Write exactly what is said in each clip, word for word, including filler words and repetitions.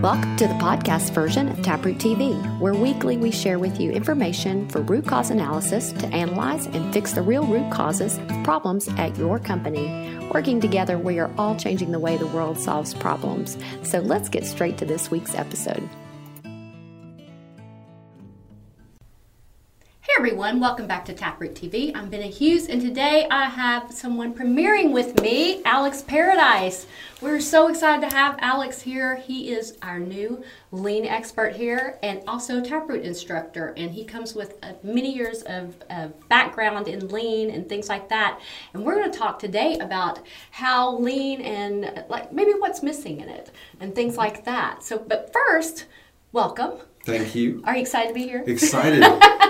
Welcome to the podcast version of Taproot T V, where weekly we share with you information for root cause analysis to analyze and fix the real root causes of problems at your company. Working together, we are all changing the way the world solves problems. So let's get straight to this week's episode. Hey everyone, welcome back to Taproot T V. I'm Benna Hughes, and today I have someone premiering with me, Alex Paradise. We're so excited to have Alex here. He is our new lean expert here and also Taproot instructor, and he comes with uh, many years of, of background in lean and things like that. And we're going to talk today about how lean and like maybe what's missing in it and things like that. So, but first, welcome. Thank you. Are you excited to be here? Excited.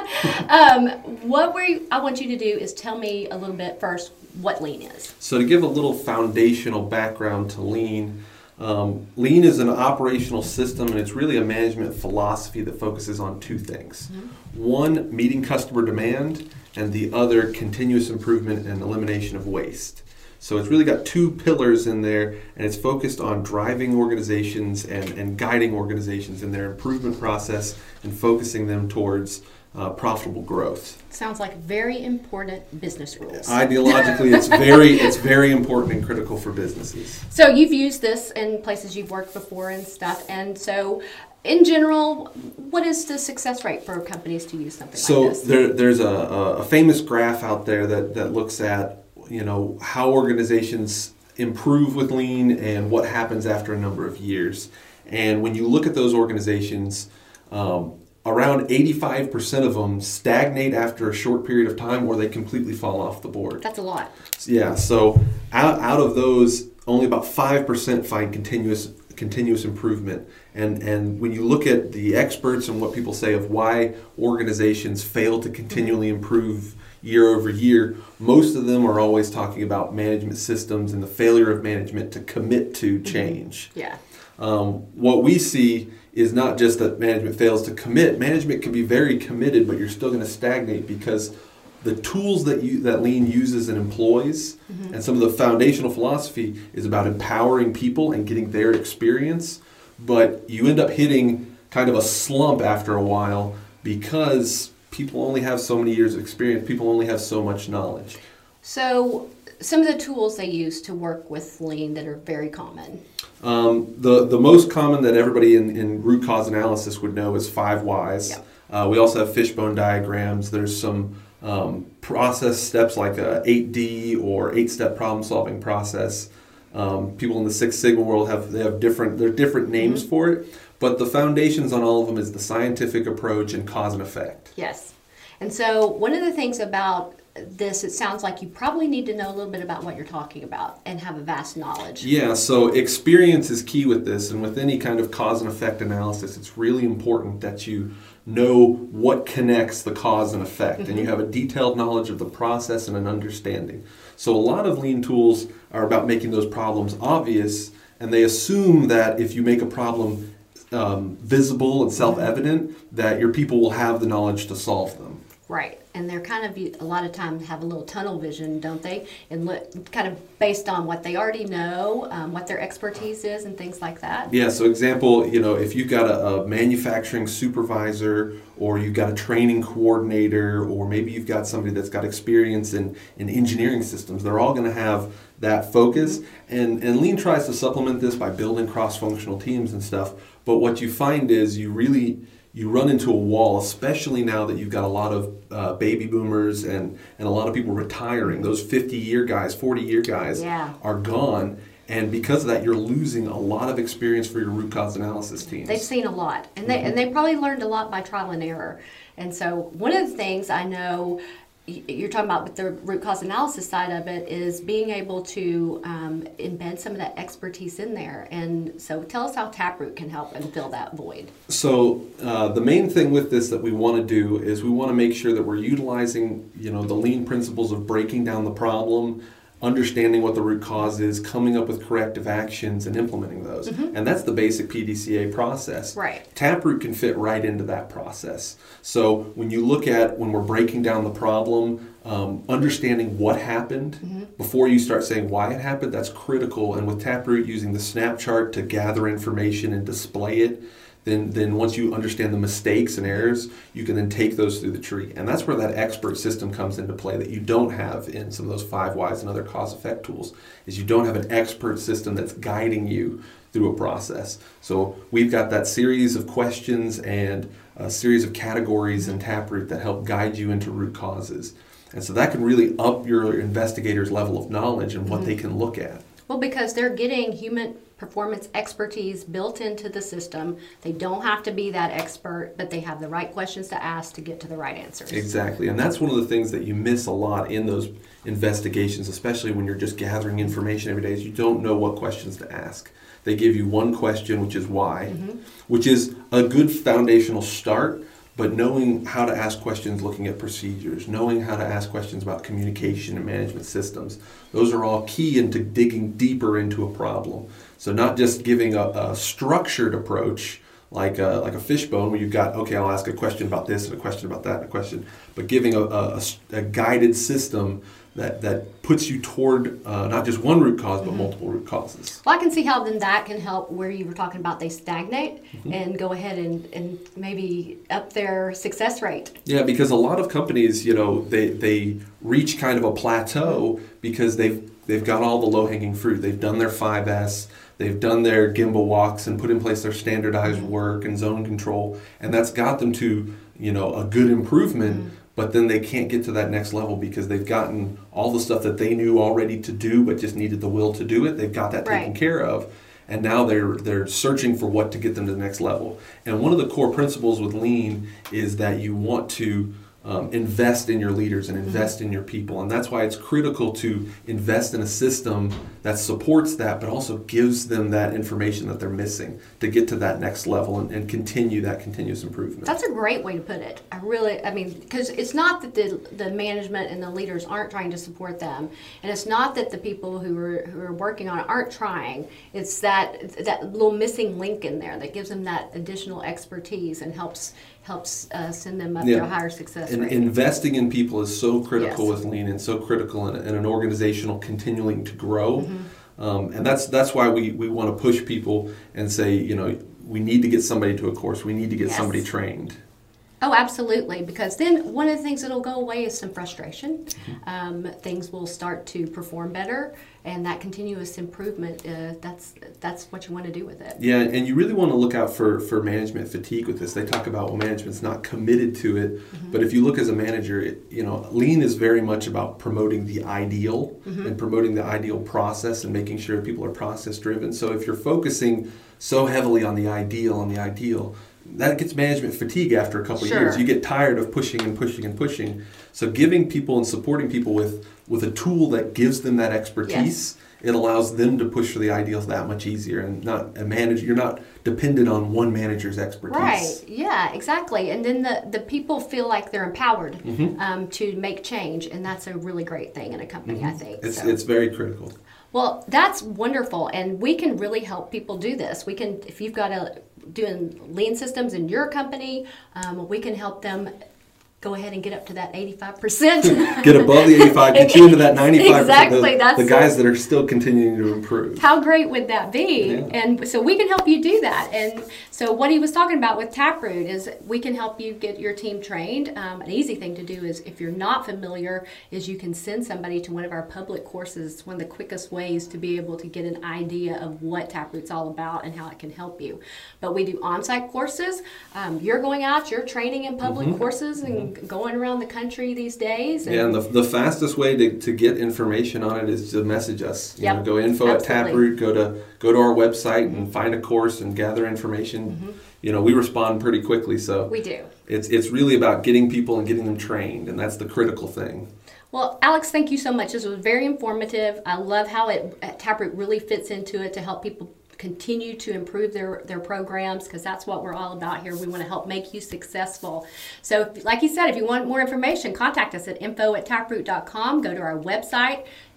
um, what we I want you to do is tell me a little bit first what lean is. So to give a little foundational background to lean, um, lean is an operational system, and it's really a management philosophy that focuses on two things. Mm-hmm. One, meeting customer demand, and the other, continuous improvement and elimination of waste. So it's really got two pillars in there, and it's focused on driving organizations and, and guiding organizations in their improvement process and focusing them towards uh, profitable growth. Sounds like very important business rules. Ideologically, it's very it's very important and critical for businesses. So you've used this in places you've worked before and stuff, and so in general, what is the success rate for companies to use something so like this? So there, there's a, a famous graph out there that, that looks at you know, how organizations improve with lean and what happens after a number of years. And when you look at those organizations, um, around eighty-five percent of them stagnate after a short period of time, or they completely fall off the board. That's a lot. Yeah, so out, out of those, only about five percent find continuous continuous improvement. And and when you look at the experts and what people say of why organizations fail to continually improve year over year, most of them are always talking about management systems and the failure of management to commit to change. Mm-hmm. Yeah. Um, what we see is not just that management fails to commit. Management can be very committed, but you're still going to stagnate because the tools that you that Lean uses and employs, mm-hmm. and some of the foundational philosophy is about empowering people and getting their experience, but you end up hitting kind of a slump after a while because people only have so many years of experience. People only have so much knowledge. So some of the tools they use to work with lean that are very common. Um, the, the most common that everybody in, in root cause analysis would know is five whys. Yep. Uh, we also have fishbone diagrams. There's some um, process steps like a eight D or eight-step problem-solving process. Um, people in the Six Sigma world have they have different there are different names mm-hmm. for it. But the foundations on all of them is the scientific approach and cause and effect. Yes. And so one of the things about this, it sounds like you probably need to know a little bit about what you're talking about and have a vast knowledge. Yeah, so experience is key with this. And with any kind of cause and effect analysis, it's really important that you know what connects the cause and effect. Mm-hmm. And you have a detailed knowledge of the process and an understanding. So a lot of lean tools are about making those problems obvious. And they assume that if you make a problem Um, visible and self-evident, that your people will have the knowledge to solve them. Right, and they're kind of, a lot of times have a little tunnel vision, don't they? And look, kind of based on what they already know, um, what their expertise is and things like that. Yeah, so example, you know, if you've got a, a manufacturing supervisor or you've got a training coordinator or maybe you've got somebody that's got experience in, in engineering systems, they're all going to have that focus. And, and Lean tries to supplement this by building cross-functional teams and stuff. But what you find is you really, you run into a wall, especially now that you've got a lot of uh, baby boomers and, and a lot of people retiring. Those fifty-year guys, forty-year guys yeah. are gone. And because of that, you're losing a lot of experience for your root cause analysis teams. They've seen a lot. And they, mm-hmm. and they probably learned a lot by trial and error. And so one of the things I know you're talking about with the root cause analysis side of it is being able to um, embed some of that expertise in there. And so tell us how Taproot can help and fill that void. So uh, the main thing with this that we want to do is we want to make sure that we're utilizing, you know, the lean principles of breaking down the problem, understanding what the root cause is, coming up with corrective actions, and implementing those. Mm-hmm. And that's the basic P D C A process. Right. Taproot can fit right into that process. So when you look at, when we're breaking down the problem, um, understanding what happened mm-hmm. before you start saying why it happened, that's critical. And with Taproot, using the snap chart to gather information and display it, Then, then once you understand the mistakes and errors, you can then take those through the tree. And that's where that expert system comes into play that you don't have in some of those five whys and other cause-effect tools, is you don't have an expert system that's guiding you through a process. So we've got that series of questions and a series of categories in Taproot that help guide you into root causes. And so that can really up your investigator's level of knowledge and what mm-hmm. they can look at. Well, because they're getting human performance expertise built into the system. They don't have to be that expert, but they have the right questions to ask to get to the right answers. Exactly. And that's one of the things that you miss a lot in those investigations, especially when you're just gathering information every day, is you don't know what questions to ask. They give you one question, which is why, mm-hmm. which is a good foundational start. But knowing how to ask questions, looking at procedures, knowing how to ask questions about communication and management systems, those are all key into digging deeper into a problem. So not just giving a, a structured approach like a, like a fishbone where you've got, okay, I'll ask a question about this and a question about that and a question, but giving a, a, a guided system that, that puts you toward uh, not just one root cause, but mm-hmm. multiple root causes. Well, I can see how then that can help where you were talking about they stagnate mm-hmm. and go ahead and, and maybe up their success rate. Yeah, because a lot of companies, you know, they, they reach kind of a plateau because they've, they've got all the low-hanging fruit. They've done their five S, they've done their gimbal walks and put in place their standardized mm-hmm. work and zone control, and that's got them to, you know, a good improvement. Mm-hmm. But then they can't get to that next level because they've gotten all the stuff that they knew already to do but just needed the will to do it. They've got that taken right. care of. And now they're they're searching for what to get them to the next level. And one of the core principles with Lean is that you want to um, invest in your leaders and invest mm-hmm. in your people. And that's why it's critical to invest in a system that supports that, but also gives them that information that they're missing to get to that next level and, and continue that continuous improvement. That's a great way to put it. I really, I mean, because it's not that the, the management and the leaders aren't trying to support them, and it's not that the people who are who are working on it aren't trying. It's that that little missing link in there that gives them that additional expertise and helps helps uh, send them up yeah. to a higher success and rate. Investing in people is so critical yes. with Lean and so critical in, in an organizational continuing to grow. Mm-hmm. Um, and that's that's why we, we want to push people and say, you know, we need to get somebody to a course. We need to get yes. somebody trained. Oh, absolutely. Because then one of the things that'll go away is some frustration. Mm-hmm. Um, things will start to perform better, and that continuous improvement, uh, that's that's what you want to do with it. Yeah, and you really want to look out for, for management fatigue with this. They talk about, well, management's not committed to it. Mm-hmm. But if you look as a manager, it, you know, Lean is very much about promoting the ideal mm-hmm. and promoting the ideal process and making sure people are process driven. So if you're focusing so heavily on the ideal, on the ideal, that gets management fatigue after a couple sure. of years. You get tired of pushing and pushing and pushing. So giving people and supporting people with, with a tool that gives them that expertise, yes. it allows them to push for the ideals that much easier. And not a manager, you're not dependent on one manager's expertise. Right. Yeah, exactly. And then the, the people feel like they're empowered mm-hmm. um, to make change, and that's a really great thing in a company, mm-hmm. I think. It's so. It's very critical. Well, that's wonderful, and we can really help people do this. We can, if you've got a doing Lean systems in your company, um, we can help them go ahead and get up to that eighty-five percent. Get above the eighty-five, get you into that ninety-five percent. Exactly. The, that's the guys that are still continuing to improve. How great would that be? Yeah. And so we can help you do that. And so what he was talking about with Taproot is we can help you get your team trained. Um, an easy thing to do is if you're not familiar is you can send somebody to one of our public courses. One of the quickest ways to be able to get an idea of what Taproot's all about and how it can help you. But we do on-site courses. Um, you're going out, you're training in public mm-hmm. courses and mm-hmm. going around the country these days. And yeah, and the, the fastest way to, to get information on it is to message us. You yep, know, go info absolutely. at Taproot, go to go to our website mm-hmm. and find a course and gather information. Mm-hmm. You know, we respond pretty quickly, so we do. It's it's really about getting people and getting them trained, and that's the critical thing. Well, Alex, thank you so much. This was very informative. I love how it Taproot really fits into it to help people continue to improve their, their programs, because that's what we're all about here. We want to help make you successful. So like you said, if you want more information, contact us at info at taproot dot com. Go to our website,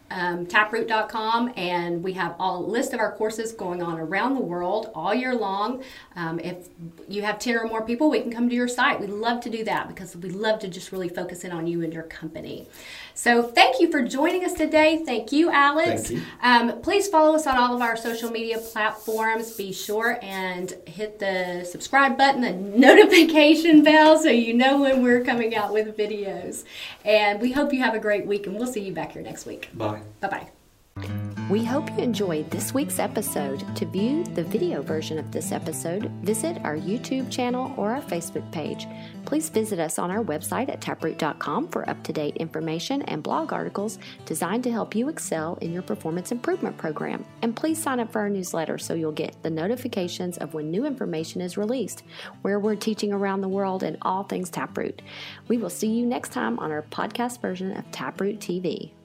um, taproot dot com, and we have a list of our courses going on around the world all year long. Um, if you have ten or more people, we can come to your site. We love to do that because we love to just really focus in on you and your company. So thank you for joining us today. Thank you, Alex. Thank you. Um, please follow us on all of our social media platforms. Be sure and hit the subscribe button, the notification bell, so you know when we're coming out with videos. And we hope you have a great week, and we'll see you back here next week. Bye. Bye-bye. We hope you enjoyed this week's episode. To view the video version of this episode, visit our YouTube channel or our Facebook page. Please visit us on our website at taproot dot com for up-to-date information and blog articles designed to help you excel in your performance improvement program. And please sign up for our newsletter so you'll get the notifications of when new information is released, where we're teaching around the world and all things Taproot. We will see you next time on our podcast version of Taproot T V.